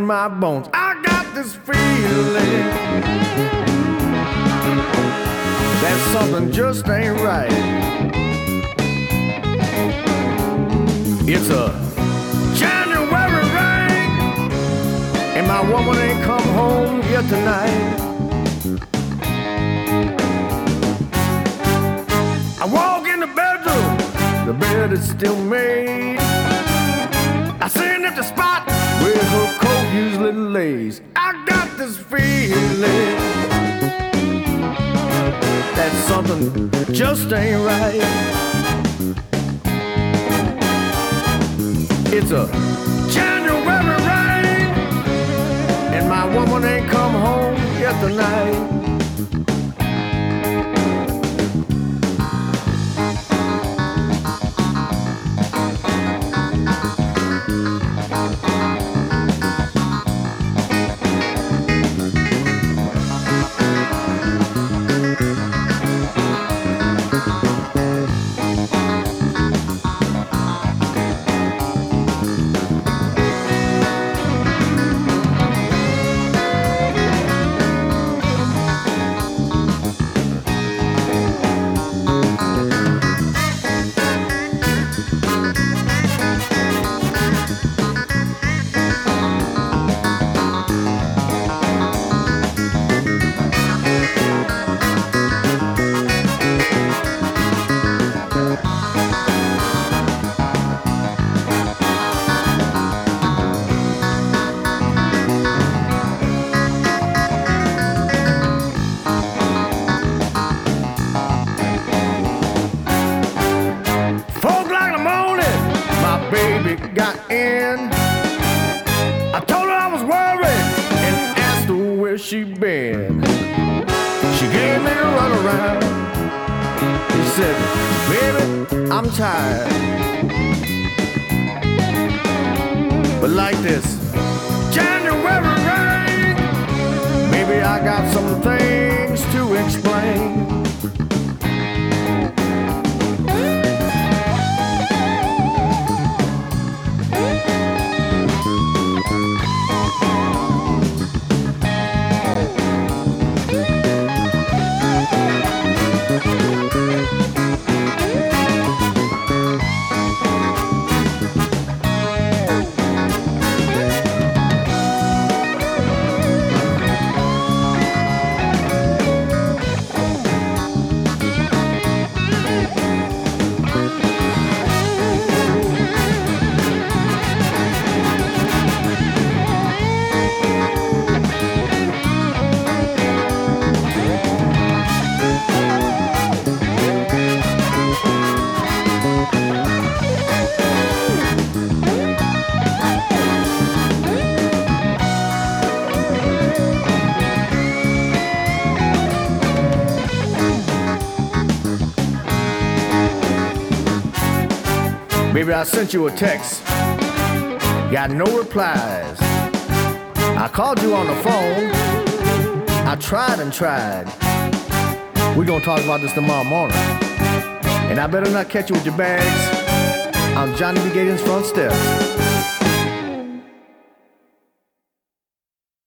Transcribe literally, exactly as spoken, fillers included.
my bones. I got this feeling that something just ain't right. It's a January rain, and my woman ain't come home yet tonight. I walk in the bedroom, the bed is still made. I seen at the spot where her coat usually lays. I got this feeling that something just ain't right. It's a January rain, and my woman ain't come home yet tonight. Got in. I told her I was worried and asked her where she been. She gave me a run around. She said, baby, I'm tired, but like this January rain, maybe I got some things to explain. Baby, I sent you a text, got no replies. I called you on the phone, I tried and tried. We're gonna talk about this tomorrow morning, and I better not catch you with your bags on Johnny B. Gagan's front steps.